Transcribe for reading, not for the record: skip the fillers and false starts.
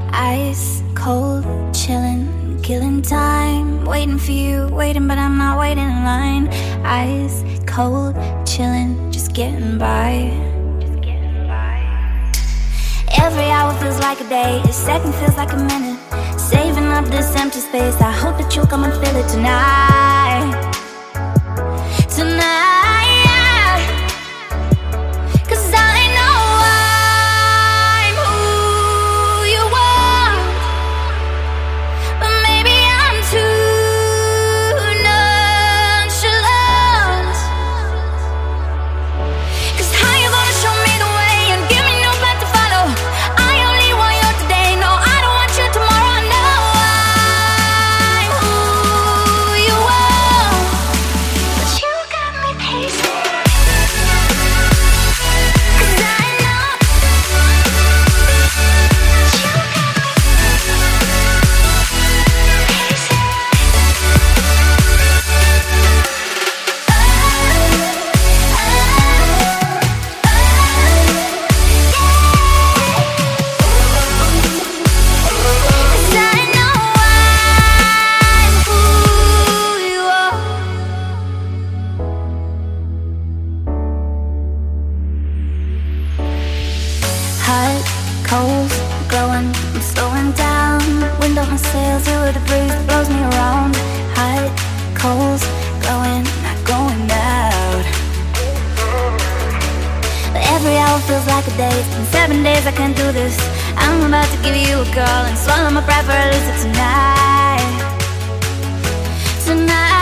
Ice cold, chillin', killing time. Waiting for you, waiting, but I'm not waiting in line. Ice cold, chillin', just getting by. Every hour feels like a day, a second feels like a minute. Saving up this empty space, I hope that you'll come and fill it tonight. Tonight. Hot, cold, glowing, I'm slowing down. Wind up my sails, you're the breeze that blows me around. Hot, cold, glowing, not going out. But every hour feels like a day. It's been 7 days, I can't do this. I'm about to give you a call and swallow my pride for at least tonight. Tonight.